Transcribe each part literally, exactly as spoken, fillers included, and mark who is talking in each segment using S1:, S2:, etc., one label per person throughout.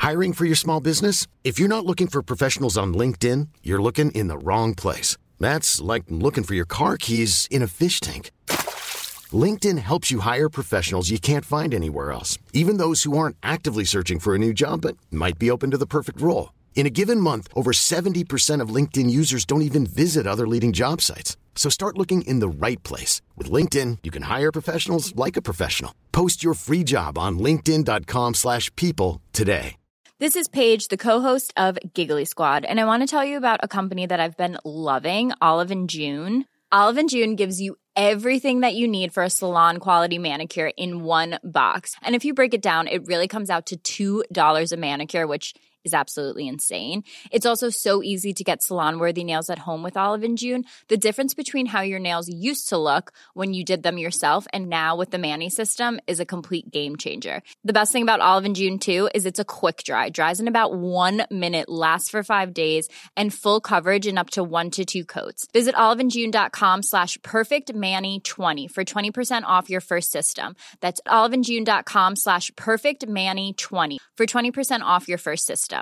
S1: Hiring for your small business? If you're not looking for professionals on LinkedIn, you're looking in the wrong place. That's like looking for your car keys in a fish tank. LinkedIn helps you hire professionals you can't find anywhere else, even those who aren't actively searching for a new job but might be open to the perfect role. In a given month, over seventy percent of LinkedIn users don't even visit other leading job sites. So start looking in the right place. With LinkedIn, you can hire professionals like a professional. Post your free job on linkedin.com slash people today.
S2: This is Paige, the co-host of Giggly Squad, and I want to tell you about a company that I've been loving, Olive and June. Olive and June gives you everything that you need for a salon-quality manicure in one box. And if you break it down, it really comes out to two dollars a manicure, which is absolutely insane. It's also so easy to get salon-worthy nails at home with Olive and June. The difference between how your nails used to look when you did them yourself and now with the Mani system is a complete game changer. The best thing about Olive and June, too, is it's a quick dry. Dries in about one minute, lasts for five days, and full coverage in up to one to two coats. Visit oliveandjune.com slash perfectmani20 for twenty percent off your first system. That's oliveandjune.com slash perfectmani20 for twenty percent off your first system.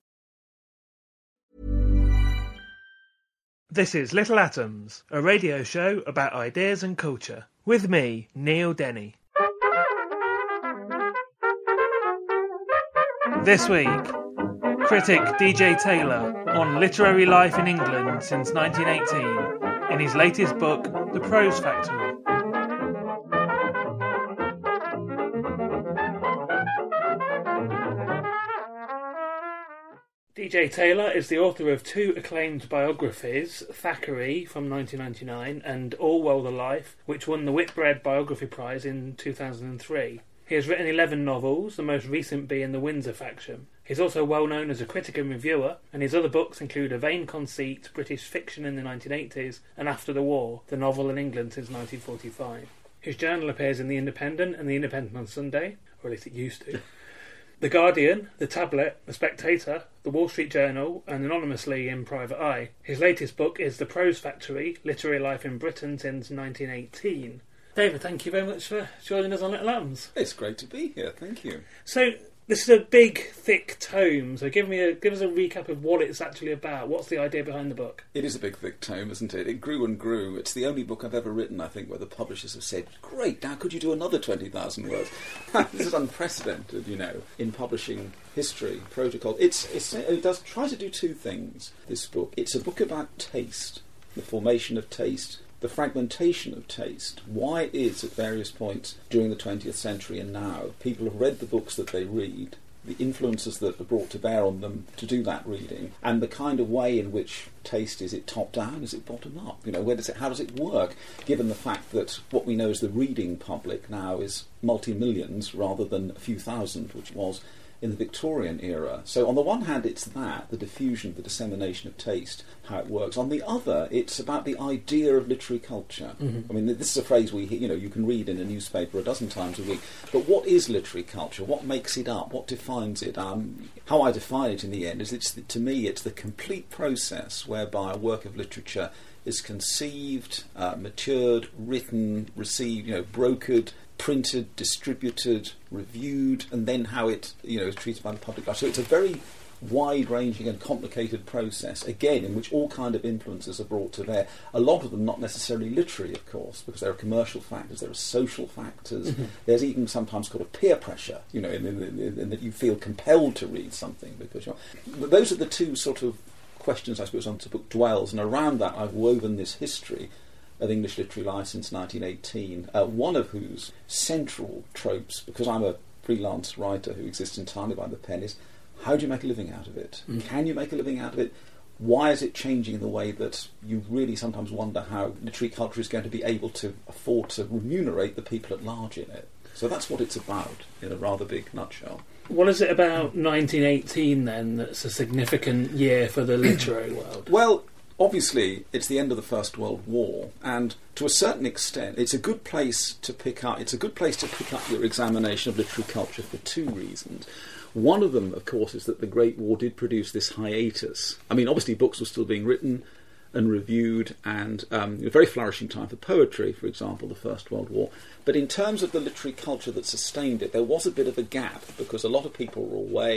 S3: This is Little Atoms, a radio show about ideas and culture. With me, Neil Denny. This week, critic D J Taylor on literary life in England since nineteen eighteen in his latest book, The Prose Factory. D J Taylor is the author of two acclaimed biographies, Thackeray from nineteen ninety-nine and Orwell the Life, which won the Whitbread Biography Prize in two thousand three. He has written eleven novels, the most recent being The Windsor Faction. He's also well known as a critic and reviewer, and his other books include A Vain Conceit, British Fiction in the nineteen eighties, and After the War, the novel in England since nineteen forty-five. His journal appears in The Independent and The Independent on Sunday, or at least it used to. The Guardian, The Tablet, The Spectator, The Wall Street Journal, and anonymously in Private Eye. His latest book is The Prose Factory, Literary Life in Britain since nineteen eighteen. David, thank you very much for joining us on Little Atoms.
S4: It's great to be here, thank you.
S3: So, this is a big, thick tome, so give me a give us a recap of what it's actually about. What's the idea behind the book?
S4: It is a big, thick tome, isn't it? It grew and grew. It's the only book I've ever written, I think, where the publishers have said, great, now could you do another twenty thousand words? This is unprecedented, you know, in publishing history, protocol. It's, it's, it does try to do two things, this book. It's a book about taste, the formation of taste, the fragmentation of taste, why it is at various points during the twentieth century and now people have read the books that they read, the influences that are brought to bear on them to do that reading, and the kind of way in which taste, is it top down, is it bottom up? You know, where does it, how does it work, given the fact that what we know as the reading public now is multi-millions rather than a few thousand, which was in the Victorian era. So on the one hand it's that, the diffusion, the dissemination of taste, how it works. On the other, it's about the idea of literary culture. Mm-hmm. I mean, this is a phrase we, you know, you can read in a newspaper a dozen times a week. But what is literary culture? What makes it up? What defines it? Um, how I define it in the end is, it's the, to me, it's the complete process whereby a work of literature is conceived, uh, matured, written, received, you know, brokered, printed, distributed, reviewed, and then how it, you know, is treated by the public. So it's a very wide-ranging and complicated process, again, in which all kind of influences are brought to bear. A lot of them not necessarily literary, of course, because there are commercial factors, there are social factors, mm-hmm. There's even sometimes called a peer pressure, you know, in, in, in, in that you feel compelled to read something because you're... But those are the two sort of questions, I suppose, on the book dwells, and around that I've woven this history of English literary life since nineteen eighteen, uh, one of whose central tropes, because I'm a freelance writer who exists entirely by the pen, is how do you make a living out of it? Mm. Can you make a living out of it? Why is it changing in the way that you really sometimes wonder how literary culture is going to be able to afford to remunerate the people at large in it? So that's what it's about, in a rather big nutshell.
S3: What is it about nineteen eighteen, then, that's a significant year for the literary world?
S4: Well, obviously, it's the end of the First World War, and to a certain extent, it's a good place to pick up. It's a good place to pick up your examination of literary culture for two reasons. One of them, of course, is that the Great War did produce this hiatus. I mean, obviously, books were still being written and reviewed, and um, a very flourishing time for poetry, for example, the First World War. But in terms of the literary culture that sustained it, there was a bit of a gap because a lot of people were away.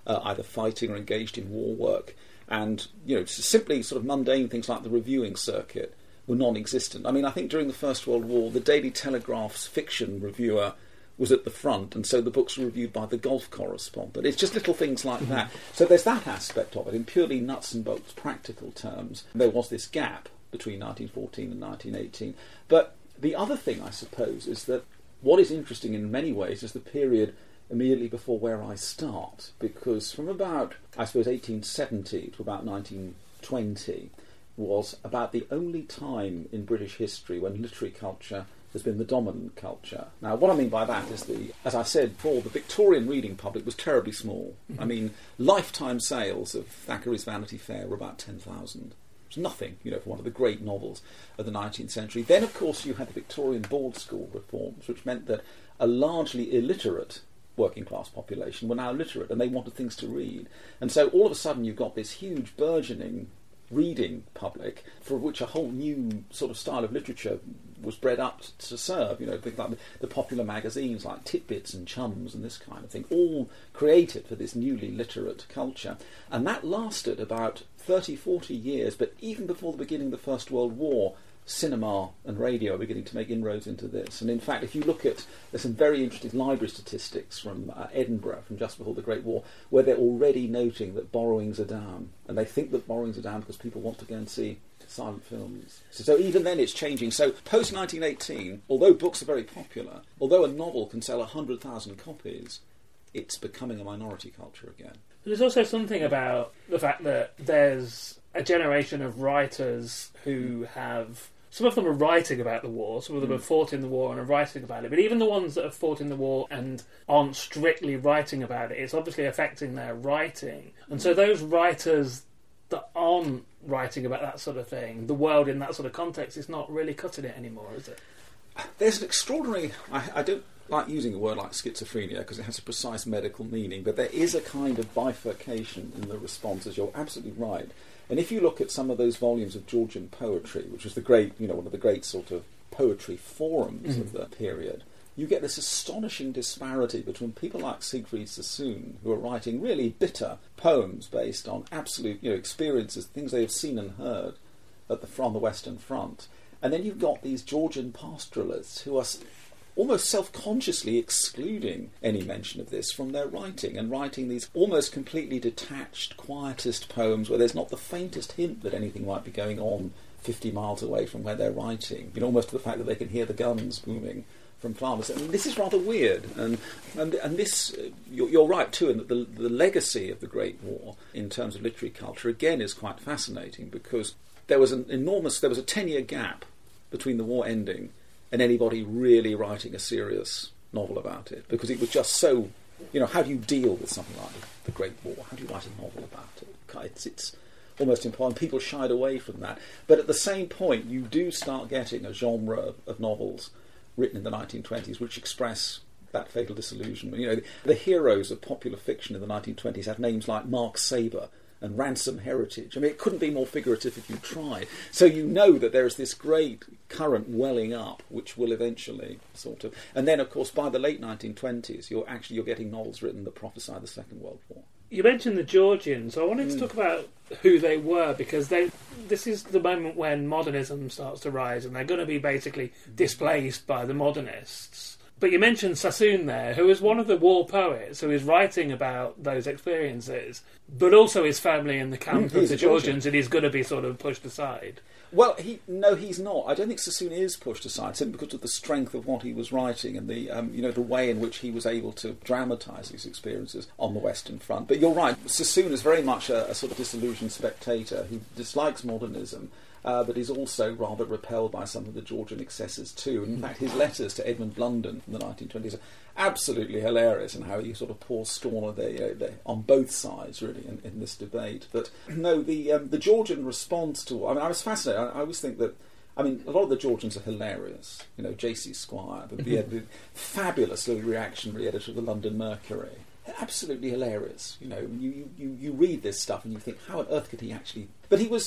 S4: uh, either fighting or engaged in war work. And, you know, simply sort of mundane things like the reviewing circuit were non-existent. I mean, I think during the First World War, the Daily Telegraph's fiction reviewer was at the front, and so the books were reviewed by the golf correspondent. It's just little things like that. So there's that aspect of it. In purely nuts and bolts practical terms, there was this gap between nineteen fourteen and nineteen eighteen. But the other thing, I suppose, is that what is interesting in many ways is the period immediately before where I start, because from about, I suppose, eighteen seventy to about nineteen twenty was about the only time in British history when literary culture has been the dominant culture. Now, what I mean by that is, the, as I said before, the Victorian reading public was terribly small. Mm-hmm. I mean, lifetime sales of Thackeray's Vanity Fair were about ten thousand. It was nothing, you know, for one of the great novels of the nineteenth century. Then, of course, you had the Victorian board school reforms, which meant that a largely illiterate working class population were now literate, and they wanted things to read. And so all of a sudden you've got this huge burgeoning reading public for which a whole new sort of style of literature was bred up to serve. You know, things like the, the popular magazines like Titbits and Chums and this kind of thing, all created for this newly literate culture. And that lasted about thirty, forty years, but even before the beginning of the First World War, cinema and radio are beginning to make inroads into this. And in fact, if you look at, there's some very interesting library statistics from uh, Edinburgh from just before the Great War, where they're already noting that borrowings are down. And they think that borrowings are down because people want to go and see silent films. So, so even then it's changing. So post nineteen eighteen, although books are very popular, although a novel can sell one hundred thousand copies, it's becoming a minority culture again.
S3: There's also something about the fact that there's a generation of writers who have... Some of them are writing about the war, some of them mm. have fought in the war and are writing about it, but even the ones that have fought in the war and aren't strictly writing about it, it's obviously affecting their writing. And so those writers that aren't writing about that sort of thing, the world in that sort of context, is not really cutting it anymore, is it?
S4: There's an extraordinary... I, I don't like using a word like schizophrenia because it has a precise medical meaning, but there is a kind of bifurcation in the responses. You're absolutely right. And if you look at some of those volumes of Georgian poetry, which was the great, you know, one of the great sort of poetry forums mm. of the period, you get this astonishing disparity between people like Siegfried Sassoon, who are writing really bitter poems based on absolute, you know, experiences, things they have seen and heard at the from the Western Front, and then you've got these Georgian pastoralists who are almost self-consciously excluding any mention of this from their writing, and writing these almost completely detached, quietist poems where there's not the faintest hint that anything might be going on fifty miles away from where they're writing, you know, almost to the fact that they can hear the guns booming from Flanders. I mean, this is rather weird, and and, and this, uh, you're, you're right too, in that the, the legacy of the Great War in terms of literary culture, again, is quite fascinating, because there was an enormous, there was a ten-year gap between the war ending and anybody really writing a serious novel about it, because it was just so, you know, how do you deal with something like the Great War? How do you write a novel about it? It's, it's almost impossible. People shied away from that. But at the same point, you do start getting a genre of, of novels written in the nineteen twenties which express that fatal disillusionment. You know, the, the heroes of popular fiction in the nineteen twenties have names like Mark Saber and Ransom Heritage. I mean, it couldn't be more figurative if you tried. So you know that there is this great current welling up, which will eventually sort of... And then, of course, by the late nineteen twenties, you're actually you're getting novels written that prophesy the Second World War. You
S3: mentioned the Georgians. I wanted mm. to talk about who they were, because they this is the moment when modernism starts to rise, and they're going to be basically displaced by the modernists. But you mentioned Sassoon there, who is one of the war poets, who is writing about those experiences, but also his family in the camp mm, of the Georgians, and he's going to be sort of pushed aside.
S4: Well, he no, he's not. I don't think Sassoon is pushed aside, simply because of the strength of what he was writing and the um, you know the way in which he was able to dramatise his experiences on the Western Front. But you're right, Sassoon is very much a, a sort of disillusioned spectator who dislikes modernism. Uh, but he's also rather repelled by some of the Georgian excesses too. And in fact, his letters to Edmund Blunden in the nineteen twenties are absolutely hilarious, and how he sort of pours scorn on, the, uh, the, on both sides, really, in, in this debate. But no, the um, the Georgian response to... I mean, I was fascinated. I, I always think that... I mean, a lot of the Georgians are hilarious. You know, J C Squire, the, the, the fabulous little reactionary editor of the London Mercury. Absolutely hilarious. You know, you, you, you read this stuff and you think, how on earth could he actually... But he was...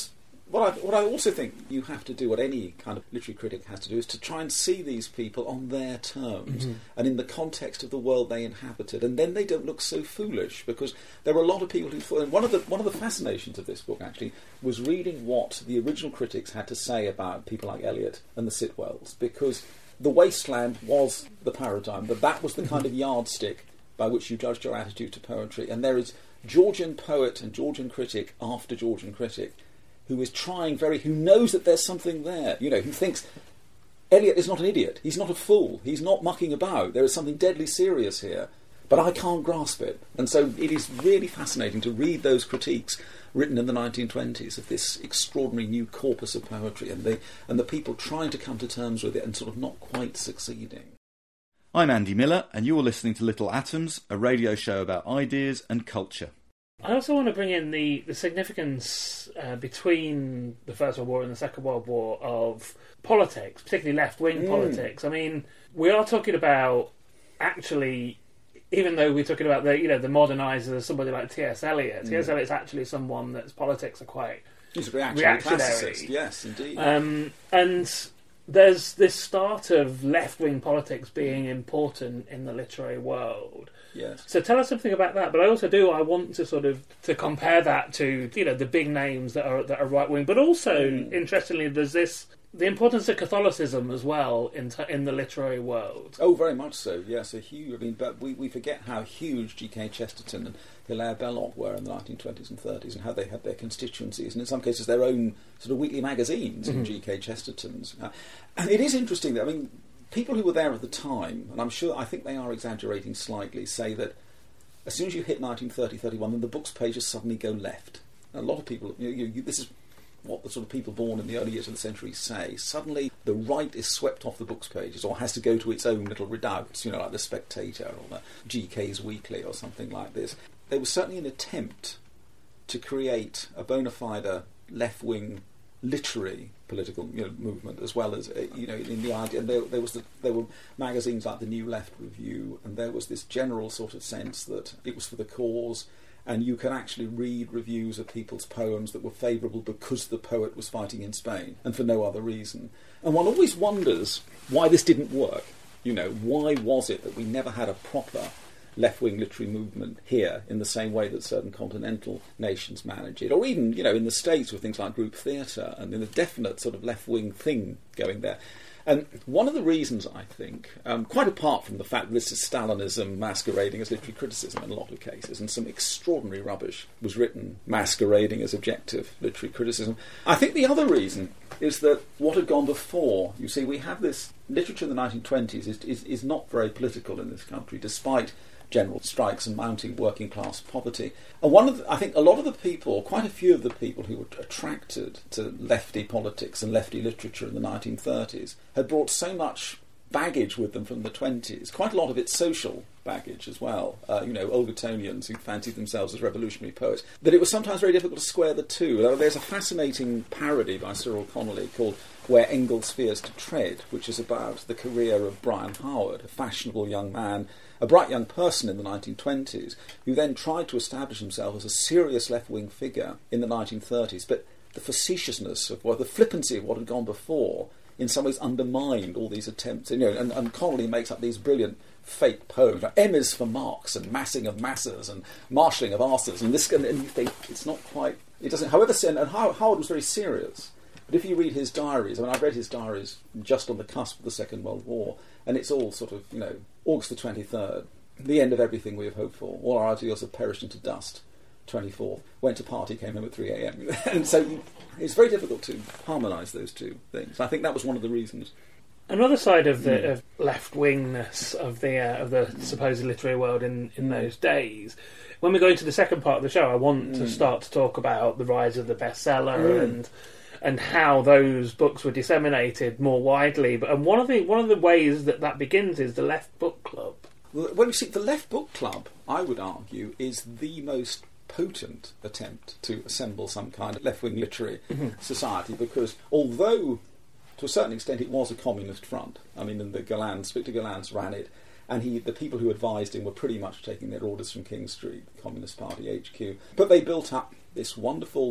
S4: what I, what I also think you have to do, what any kind of literary critic has to do, is to try and see these people on their terms mm-hmm. and in the context of the world they inhabited, and then they don't look so foolish, because there were a lot of people who... And one of the one of the fascinations of this book, actually, was reading what the original critics had to say about people like Eliot and the Sitwells, because The Wasteland was the paradigm, that that was the kind of yardstick by which you judged your attitude to poetry, and there is Georgian poet and Georgian critic after Georgian critic who is trying very, who knows that there's something there, you know, who thinks Eliot is not an idiot, he's not a fool, he's not mucking about, there is something deadly serious here, but I can't grasp it. And so it is really fascinating to read those critiques written in the nineteen twenties of this extraordinary new corpus of poetry, and the, and the people trying to come to terms with it and sort of not quite succeeding.
S5: I'm Andy Miller, and you're listening to Little Atoms, a radio show about ideas and culture.
S3: I also want to bring in the, the significance uh, between the First World War and the Second World War of politics, particularly left-wing mm. politics. I mean, we are talking about, actually, even though we're talking about the you know the modernisers, somebody like T S Eliot, mm. T S Eliot's actually someone that's politics are quite
S4: He's a reactionary,
S3: reactionary.
S4: Classicist, yes, indeed.
S3: Um, and there's this start of left-wing politics being important in the literary world.
S4: Yes.
S3: So tell us something about that. But I also do. I want to sort of to compare that to you know the big names that are that are right wing. But also, mm. interestingly, there's this the importance of Catholicism as well in t- in the literary world.
S4: Oh, very much so. Yes, a huge. I mean, but we, we forget how huge G K Chesterton and Hilaire Belloc were in the nineteen twenties and thirties, and how they had their constituencies, and in some cases their own sort of weekly magazines mm-hmm. in G K Chesterton's. Uh, and it is interesting that I mean. People who were there at the time, and I'm sure, I think they are exaggerating slightly, say that as soon as you hit nineteen thirty, thirty-one, then the books pages suddenly go left. And a lot of people, you know, you, you, this is what the sort of people born in the early years of the century say. Suddenly the right is swept off the books pages, or has to go to its own little redoubts, you know, like The Spectator or the G K's Weekly or something like this. There was certainly an attempt to create a bona fide left-wing literary political you know, movement, as well as uh, you know in the idea. And there, there was the, there were magazines like the New Left Review, and there was this general sort of sense that it was for the cause, and you can actually read reviews of people's poems that were favourable because the poet was fighting in Spain, and for no other reason. And one always wonders why this didn't work. You know, why was it that we never had a proper left-wing literary movement here in the same way that certain continental nations manage it, or even, you know, in the States with things like group theatre, and in a definite sort of left-wing thing going there. And one of the reasons, I think, um, quite apart from the fact that this is Stalinism masquerading as literary criticism in a lot of cases, and some extraordinary rubbish was written masquerading as objective literary criticism, I think the other reason is that what had gone before, you see, we have this literature in the nineteen twenties is, is, is not very political in this country, despite general strikes and mounting working class poverty. And one of the, I think a lot of the people, quite a few of the people who were attracted to lefty politics and lefty literature in the nineteen thirties had brought so much baggage with them from the twenties, quite a lot of it social baggage as well, uh, you know, old Etonians who fancied themselves as revolutionary poets, that it was sometimes very difficult to square the two. There's a fascinating parody by Cyril Connolly called Where Engels Fears to Tread, which is about the career of Brian Howard, a fashionable young man, a bright young person in the nineteen twenties, who then tried to establish himself as a serious left-wing figure in the nineteen thirties, but the facetiousness of, well, the flippancy of what had gone before in some ways undermined all these attempts. You know, and, and Connolly makes up these brilliant fake poems, like M is for Marx, and massing of masses, and marshalling of arses, and this, and, and you think it's not quite, it doesn't, however, and Howard was very serious. But if you read his diaries, I mean, I've read his diaries just on the cusp of the Second World War, and it's all sort of, you know, August the twenty-third, the end of everything we have hoped for, all our ideals have perished into dust, twenty-fourth, went to party, came home at three a.m. And so it's very difficult to harmonise those two things. I think that was one of the reasons.
S3: Another side of the mm. of left-wingness of the uh, of the supposed literary world in, in those days, when we go into the second part of the show, I want mm. to start to talk about the rise of the bestseller mm. and and how those books were disseminated more widely. But and one of the one of the ways that that begins is the Left Book Club.
S4: Well, you see, the Left Book Club, I would argue, is the most potent attempt to assemble some kind of left-wing literary mm-hmm. society, because although to a certain extent it was a communist front, I mean, and the Gallands, Victor Gallands ran it, and he, the people who advised him were pretty much taking their orders from King Street, the Communist Party H Q, but they built up this wonderful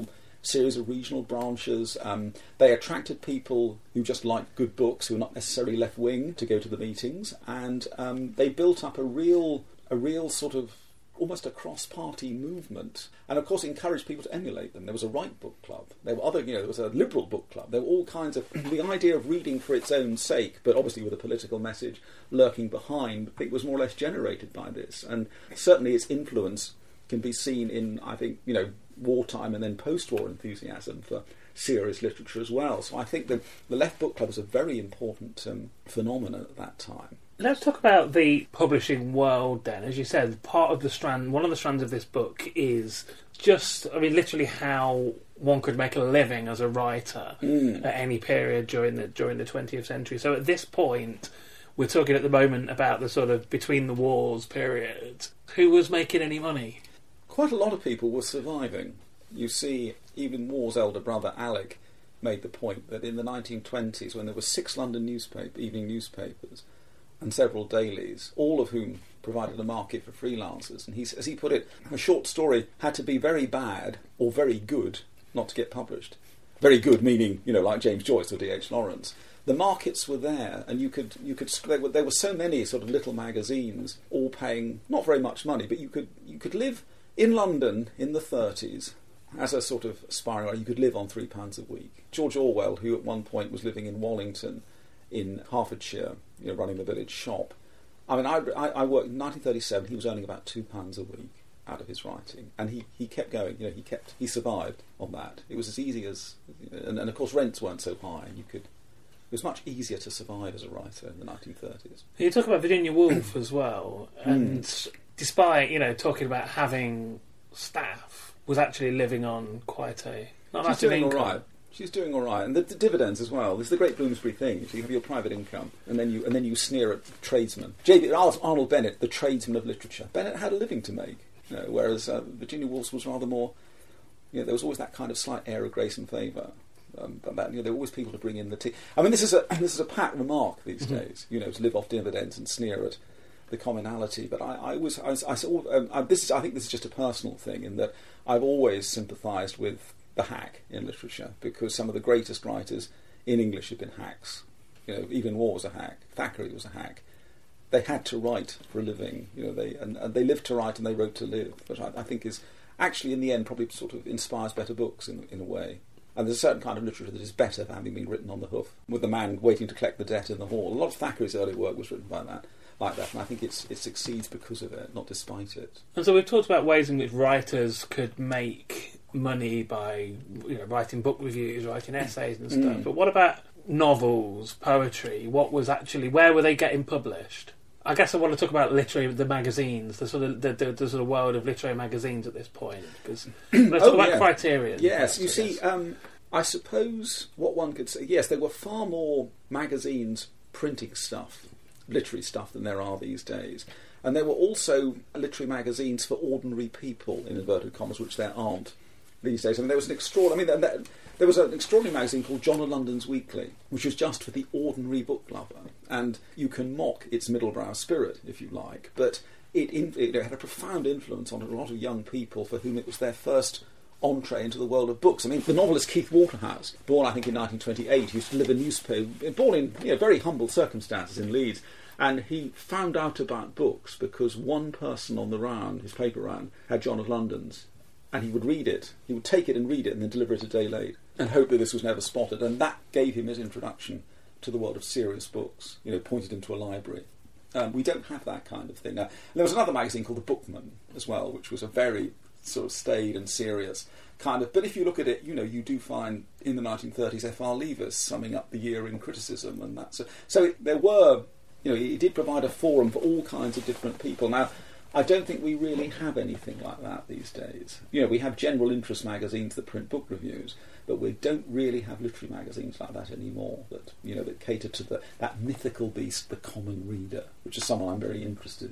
S4: series of regional branches. Um, they attracted people who just liked good books, who were not necessarily left-wing, to go to the meetings, and um, they built up a real, a real sort of almost a cross-party movement, and of course encouraged people to emulate them. There was a right book club. There were other, you know, there was a liberal book club. There were all kinds of the idea of reading for its own sake, but obviously with a political message lurking behind. I think was more or less generated by this, and certainly its influence can be seen in, I think, you know, wartime and then post-war enthusiasm for serious literature as well. So I think the the Left Book Club was a very important um, phenomenon at that time.
S3: Let's talk about the publishing world then. As you said, part of the strand, one of the strands of this book is just, I mean, literally how one could make a living as a writer mm. at any period during the during the twentieth century. So at this point, we're talking at the moment about the sort of between the wars period. Who was making any money?
S4: Quite a lot of people were surviving. You see, even War's elder brother, Alec, made the point that in the nineteen twenties, when there were six London newspaper, evening newspapers, and several dailies, all of whom provided a market for freelancers. And he, as he put it, a short story had to be very bad or very good not to get published. Very good meaning, you know, like James Joyce or D H Lawrence. The markets were there, and you could, you could. There were, there were so many sort of little magazines, all paying not very much money, but you could, you could live in London in the thirties as a sort of aspiring. You could live on three pounds a week. George Orwell, who at one point was living in Wallington, in Hertfordshire, you know, running the village shop. I mean, I, I, I worked in nineteen thirty-seven. He was earning about two pounds a week out of his writing, and he, he kept going. You know, he kept he survived on that. It was as easy as, you know, and, and of course rents weren't so high, and you could. It was much easier to survive as a writer in the nineteen thirties.
S3: You talk about Virginia Woolf as well, and mm. despite, you know, talking about having staff, was actually living on quite a not
S4: She's doing
S3: income.
S4: all right. She's doing all right, and the, the dividends as well. This is the great Bloomsbury thing. So you have your private income, and then you and then you sneer at tradesmen. J B Arnold Bennett, the tradesman of literature. Bennett had a living to make, you know, whereas uh, Virginia Woolf's was rather more. You know, there was always that kind of slight air of grace and favour. Um, but that, you know, there were always people to bring in the tea. I mean, this is a this is a pat remark these mm-hmm. days. You know, to live off dividends and sneer at the commonality. But I, I was I, was, I, saw, um, I this is I think this is just a personal thing in that I've always sympathised with the hack in literature, because some of the greatest writers in English have been hacks. You know, even War was a hack. Thackeray was a hack. They had to write for a living. You know, they and, and they lived to write and they wrote to live. Which I, I think is actually in the end probably sort of inspires better books in in a way. And there's a certain kind of literature that is better for having been written on the hoof, with the man waiting to collect the debt in the hall. A lot of Thackeray's early work was written by that, like that, and I think it's it succeeds because of it, not despite it.
S3: And so we've talked about ways in which writers could make money by, you know, writing book reviews, writing essays and stuff. Mm. But what about novels, poetry? What was actually, where were they getting published? I guess I want to talk about literary, the magazines, the sort of the, the, the sort of world of literary magazines at this point. Because let's
S4: oh,
S3: talk about
S4: yeah.
S3: Criterion.
S4: Yes,
S3: perhaps,
S4: you see, um, I suppose what one could say, yes, there were far more magazines printing stuff, literary stuff, than there are these days. And there were also literary magazines for ordinary people, in inverted commas, which there aren't these days. I mean, there was an extraordinary. I mean, there was an extraordinary magazine called John of London's Weekly, which was just for the ordinary book lover, and you can mock its middlebrow spirit if you like, but it, it had a profound influence on a lot of young people for whom it was their first entree into the world of books. I mean, the novelist Keith Waterhouse, born I think in nineteen twenty-eight, used to live in newspaper, born in you know, very humble circumstances in Leeds. And he found out about books because one person on the round, his paper round, had John of London's, and he would read it. He would take it and read it and then deliver it a day late and hope that this was never spotted. And that gave him his introduction to the world of serious books, you know, pointed him to a library. Um, we don't have that kind of thing now. And there was another magazine called The Bookman as well, which was a very sort of staid and serious kind of... But if you look at it, you know, you do find in the nineteen thirties F R Leavis summing up the year in criticism, and that's... A, so it, there were... You know, it did provide a forum for all kinds of different people. Now, I don't think we really have anything like that these days. You know, we have general interest magazines that print book reviews, but we don't really have literary magazines like that anymore that, you know, that cater to the, that mythical beast, the common reader, which is someone I'm very interested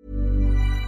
S4: in.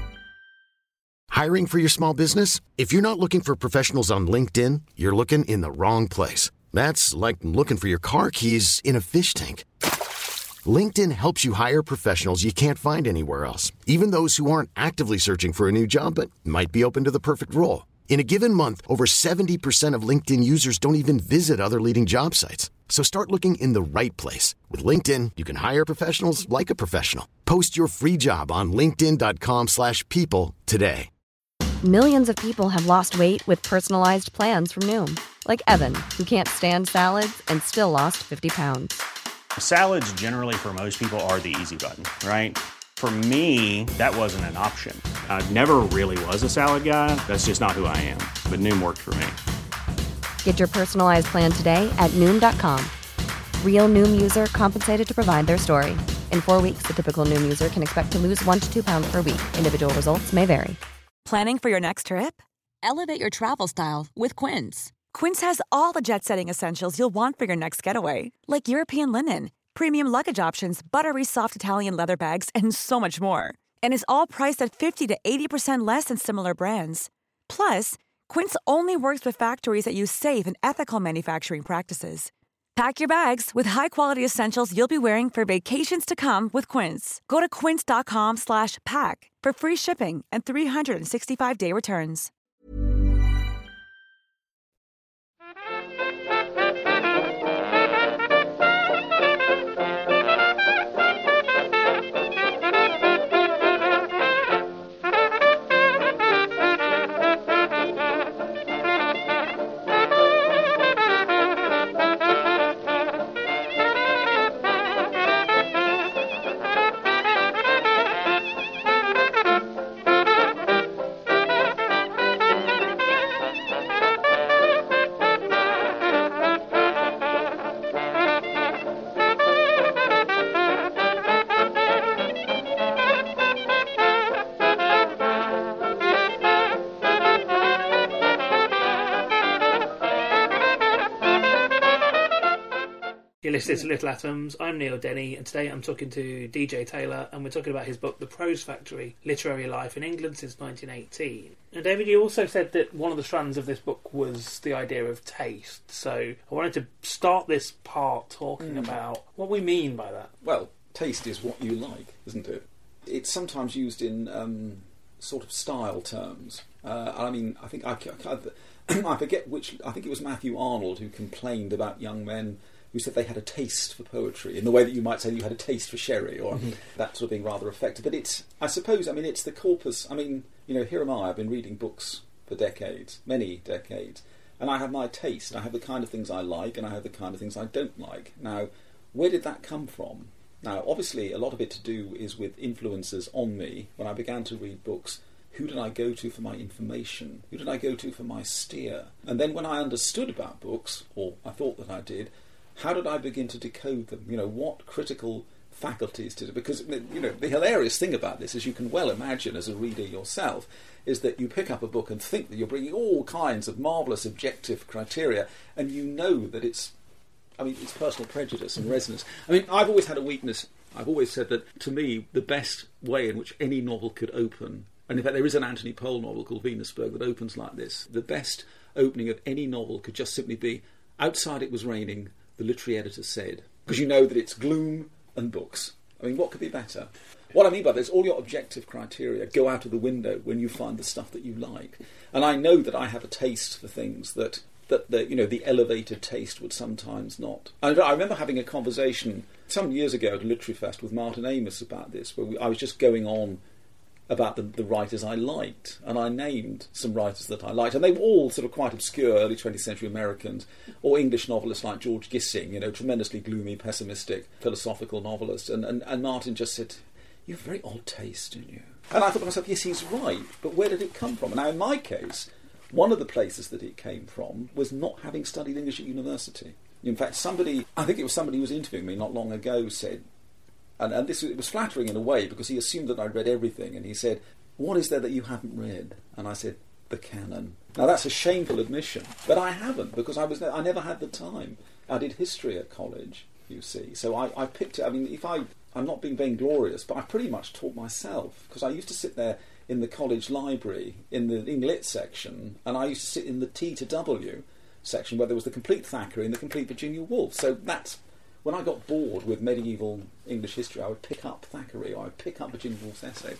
S1: Hiring for your small business? If you're not looking for professionals on LinkedIn, you're looking in the wrong place. That's like looking for your car keys in a fish tank. LinkedIn helps you hire professionals you can't find anywhere else, even those who aren't actively searching for a new job but might be open to the perfect role. In a given month, over seventy percent of LinkedIn users don't even visit other leading job sites. So start looking in the right place. With LinkedIn, you can hire professionals like a professional. Post your free job on linkedin dot com slash people today.
S6: Millions of people have lost weight with personalized plans from Noom. Like Evan, who can't stand salads and still lost fifty pounds.
S7: Salads generally for most people are the easy button, right? For me, that wasn't an option. I never really was a salad guy. That's just not who I am. But Noom worked for me.
S6: Get your personalized plan today at Noom dot com. Real Noom user compensated to provide their story. In four weeks, the typical Noom user can expect to lose one to two pounds per week. Individual results may vary.
S8: Planning for your next trip? Elevate your travel style with Quince. Quince has all the jet-setting essentials you'll want for your next getaway, like European linen, premium luggage options, buttery soft Italian leather bags, and so much more. And is all priced at fifty to eighty percent less than similar brands. Plus, Quince only works with factories that use safe and ethical manufacturing practices. Pack your bags with high-quality essentials you'll be wearing for vacations to come with Quince. Go to quince dot com slash pack for free shipping and three sixty-five day returns.
S3: You're listening to Little Atoms. I'm Neil Denny, and today I'm talking to D J Taylor, and we're talking about his book, The Prose Factory, Literary Life in England Since nineteen eighteen. And David, you also said that one of the strands of this book was the idea of taste. So I wanted to start this part talking mm. about what we mean by that.
S4: Well, taste is what you like, isn't it? It's sometimes used in um, sort of style terms. Uh, I mean, I think I, I, I forget which. I think it was Matthew Arnold who complained about young men who said they had a taste for poetry, in the way that you might say you had a taste for sherry, or mm-hmm. that sort of being rather effective. But it's, I suppose, I mean, it's the corpus. I mean, you know, here am I, I've been reading books for decades, many decades, and I have my taste. I have the kind of things I like, and I have the kind of things I don't like. Now, where did that come from? Now, obviously, a lot of it to do is with influences on me. When I began to read books, who did I go to for my information? Who did I go to for my steer? And then when I understood about books, or I thought that I did, how did I begin to decode them? You know, what critical faculties did it? Because, you know, the hilarious thing about this, as you can well imagine as a reader yourself, is that you pick up a book and think that you're bringing all kinds of marvellous objective criteria, and you know that it's, I mean, it's personal prejudice and resonance. I mean, I've always had a weakness. I've always said that, to me, the best way in which any novel could open, and in fact there is an Anthony Powell novel called Venusberg that opens like this, the best opening of any novel could just simply be, outside it was raining, the literary editor said, because you know that it's gloom and books. I mean, what could be better? What I mean by this, all your objective criteria go out of the window when you find the stuff that you like. And I know that I have a taste for things that, that the, you know, the elevated taste would sometimes not. And I remember having a conversation some years ago at a literary fest with Martin Amis about this, where we, I was just going on about the, the writers I liked, and I named some writers that I liked, and they were all sort of quite obscure early twentieth century Americans, or English novelists like George Gissing, you know, tremendously gloomy, pessimistic, philosophical novelists, and, and, and Martin just said, "You have very odd taste, don't you?" And I thought to myself, yes, he's right, but where did it come from? And now in my case, one of the places that it came from was not having studied English at university. In fact, somebody, I think it was somebody who was interviewing me not long ago, said, And, and this it was flattering in a way, because he assumed that I'd read everything, and he said, "What is there that you haven't read?" And I said, "The canon." Now that's a shameful admission, but I haven't, because I was I never had the time. I did history at college, you see, so I, I picked it. I mean, if I I'm not being vainglorious, but I pretty much taught myself, because I used to sit there in the college library in the Eng-Lit section, and I used to sit in the T to W section where there was the complete Thackeray and the complete Virginia Woolf. So that's when I got bored with medieval English history, I would pick up Thackeray, or I would pick up Virginia Woolf's essay.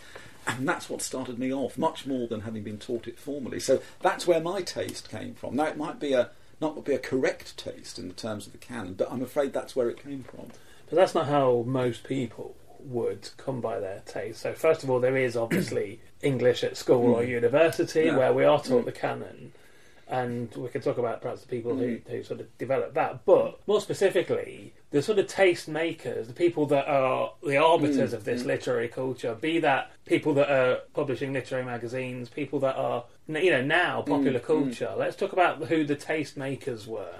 S4: And that's what started me off, much more than having been taught it formally. So that's where my taste came from. Now, it might be a not be a correct taste in the terms of the canon, but I'm afraid that's where it came from.
S3: But that's not how most people would come by their taste. So first of all, there is obviously English at school mm. or university
S4: yeah.
S3: where we are taught
S4: mm.
S3: the canon, and we can talk about perhaps the people mm. who, who sort of develop that. But more specifically, the sort of taste makers, the people that are the arbiters mm. of this mm. literary culture, be that people that are publishing literary magazines, people that are, you know, now popular mm. culture. Mm. Let's talk about who the taste makers were.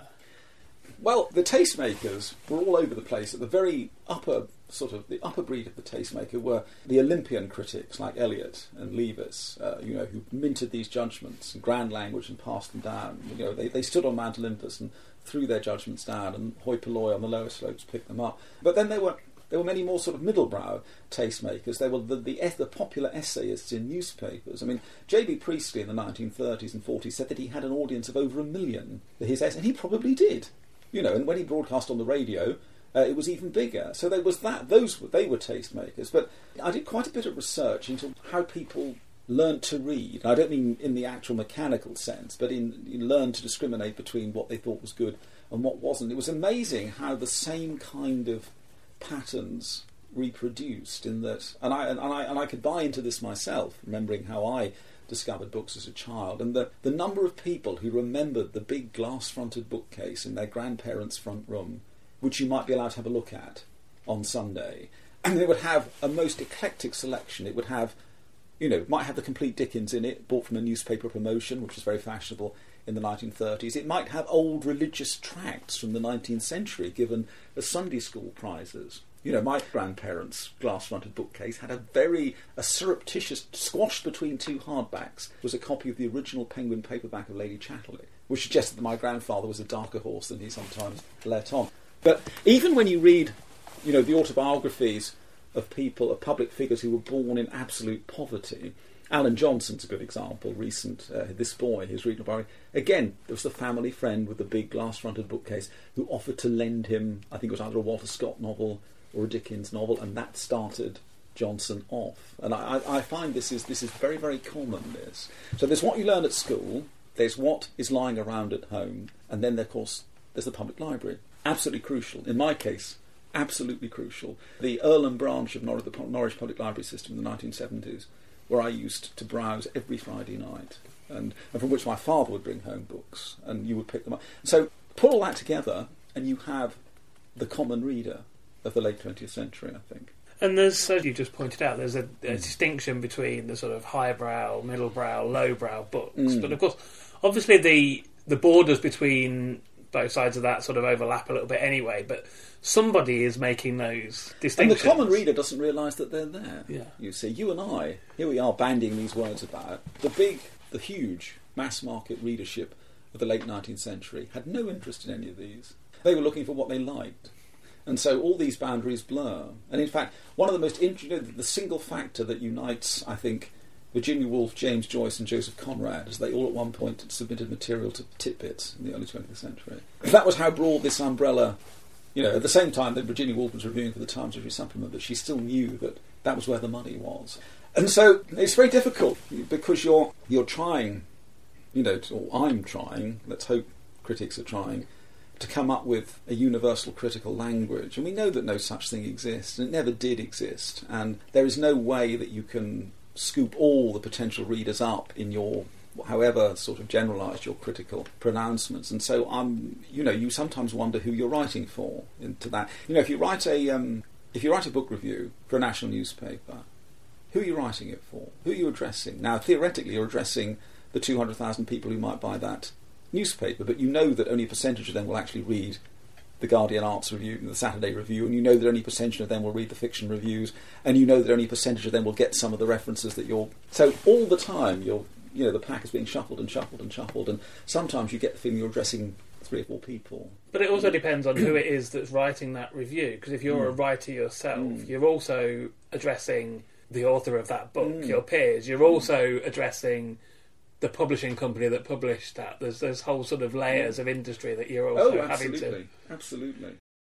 S4: Well, the tastemakers were all over the place. At the very upper sort of the upper breed of the tastemaker were the Olympian critics like Eliot and Leavis, uh, you know, who minted these judgments in grand language and passed them down. You know, they, they stood on Mount Olympus and threw their judgments down, and hoi polloi on the lower slopes picked them up. But then there were there were many more sort of middlebrow tastemakers. There were the, the, the popular essayists in newspapers. I mean, J B Priestley in the nineteen thirties and forties said that he had an audience of over a million for his essays, and he probably did. You know, and when he broadcast on the radio, uh, it was even bigger. So there was that. Those were, they were tastemakers. But I did quite a bit of research into how people learned to read. I don't mean in the actual mechanical sense, but in, in learned to discriminate between what they thought was good and what wasn't. It was amazing how the same kind of patterns reproduced in that, and I and I and I could buy into this myself, remembering how I discovered books as a child, and the, the number of people who remembered the big glass-fronted bookcase in their grandparents' front room, which you might be allowed to have a look at on Sunday, and they would have a most eclectic selection. It would have, you know, it might have the complete Dickens in it, bought from a newspaper promotion, which was very fashionable in the nineteen thirties. It might have old religious tracts from the nineteenth century given as Sunday school prizes. You know, my grandparents' glass-fronted bookcase had a very a surreptitious, squashed between two hardbacks, was a copy of the original Penguin paperback of Lady Chatterley, which suggested that my grandfather was a darker horse than he sometimes let on. But even when you read, you know, the autobiographies of people, of public figures who were born in absolute poverty, Alan Johnson's a good example, recent, uh, This Boy, his reading about, again, there was the family friend with the big glass-fronted bookcase who offered to lend him, I think it was either a Walter Scott novel or a Dickens novel, and that started Johnson off. And I, I find this is this is very, very common, this. So there's what you learn at school, there's what is lying around at home, and then, of course, there's the public library. Absolutely crucial. In my case, absolutely crucial. The Earlham branch of Norwich, the Norwich Public Library system in the nineteen seventies, where I used to browse every Friday night, and, and from which my father would bring home books, and you would pick them up. So put all that together, and you have the common reader of the late twentieth century, I think.
S3: And there's, as you just pointed out, there's a, a distinction between the sort of highbrow, middlebrow, lowbrow books. Mm. But of course, obviously the the borders between both sides of that sort of overlap a little bit anyway, but somebody is making those distinctions.
S4: And the common reader doesn't realise that they're there.
S3: Yeah.
S4: You see, you and I, here we are bandying these words about. The big, the huge mass market readership of the late nineteenth century had no interest in any of these. They were looking for what they liked. And so all these boundaries blur. And in fact, one of the most interesting, you know, the single factor that unites, I think, Virginia Woolf, James Joyce and Joseph Conrad, as they all at one point submitted material to Tit-Bits in the early twentieth century. That was how broad this umbrella, you know, at the same time that Virginia Woolf was reviewing for the Times Literary Supplement, that she still knew that that was where the money was. And so it's very difficult, because you're you're trying, you know, or I'm trying, let's hope critics are trying, to come up with a universal critical language. And we know that no such thing exists, and it never did exist. And there is no way that you can scoop all the potential readers up in your, however sort of generalised your critical pronouncements. And so, um, you know, you sometimes wonder who you're writing for into that. You know, if you write a um, if you write a book review for a national newspaper, who are you writing it for? Who are you addressing? Now, theoretically, you're addressing the two hundred thousand people who might buy that newspaper, but you know that only a percentage of them will actually read the Guardian Arts Review and the Saturday Review, and you know that only a percentage of them will read the fiction reviews, and you know that only a percentage of them will get some of the references that you're... So all the time, you're, you know, the pack is being shuffled and shuffled and shuffled, and sometimes you get the feeling you're addressing three or four people.
S3: But it also depends on who it is that's writing that review, because if you're mm. a writer yourself, mm. you're also addressing the author of that book, mm. your peers. You're also addressing the publishing company that published that. There's there's whole sort of layers of industry that you're also
S4: oh,
S3: having to...
S4: absolutely, absolutely.